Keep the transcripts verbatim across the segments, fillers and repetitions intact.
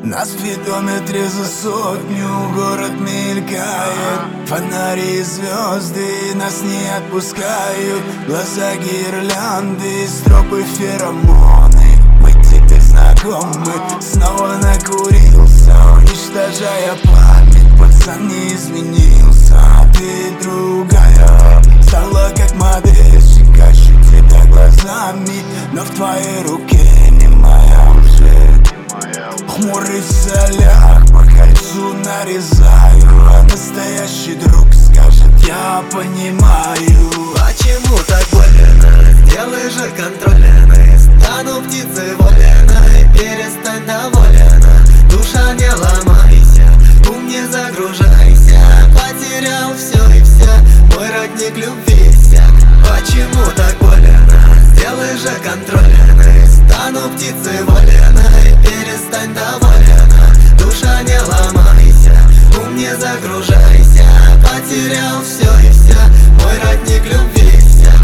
На спидометре за сотню город мелькает, фонари и звезды нас не отпускают. Глаза гирлянды, стропы феромоны. Мы теперь знакомы, снова накурился, уничтожая память. Пацан не изменился, ты другая. Стала как модельщик, ищу тебя глазами, но в твоей руке не моя уже. Хмурый соляк по кольцу нарезаю, а настоящий друг скажет: я понимаю. Почему так больно? Сделай же контрольно. Стану птицей вольной, перестань довольна. Душа, не ломайся, ум не загружайся. Потерял все и вся, мой родник любви сяк. Почему так больно? Сделай же контрольно. Стану птицей вольной, перестань довольна. Душа, не ломайся, ум не загружайся. Потерял все и вся, мой родник любви сяк.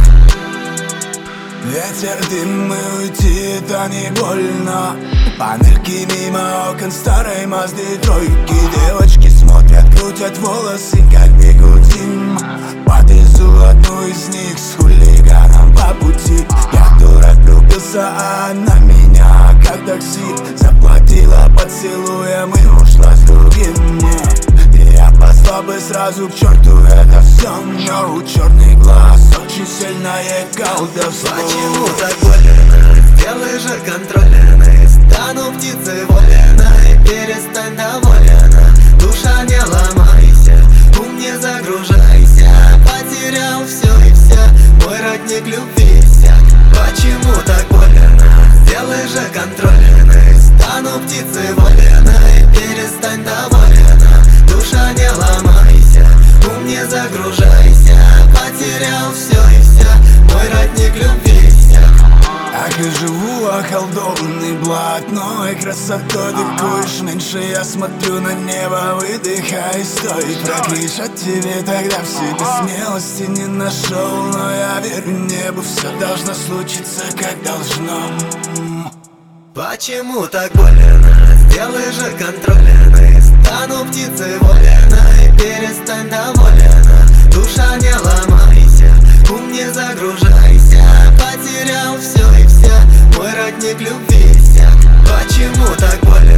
Ветер, дым и уйти, это не больно. Панельки мимо окон старой Мазды тройки. Девочки смотрят, крутят волосы, как бигудим. Подвезу одну из них с хулиганом по пути. Я дурак влюбился, а она меня как такси. Заплатила поцелуем и ушла с другим. Я послал бы сразу к черту это все, но у черный глаз очень сильное колдовство. Почему так больно? Сделай же контрольно. Стану птицей вольной, перестань довольна. Душа, не ломайся, ум не загружайся. Потерял все и вся, мой родник любви сяк. Почему так больно? Сделай же контрольно. Стану птицей вольной, перестань довольна. Душа, не ломайся, ум не загружайся. Потерял все и вся, мой родник любви сяк. Ах, и живу околдованный блатной красотой. Ты куришь меньше, я смотрю на небо, выдыхай, стой. Прокричать тебе тогда в себе смелости не нашел, но я верю небу, все должно случиться как должно. Почему так больно? Сделай же контрольно. Стану птицей вольной, перестань довольна. Душа, не ломайся, ум не загружайся. Потерял все и вся, мой родник любви сяк. Почему так больно?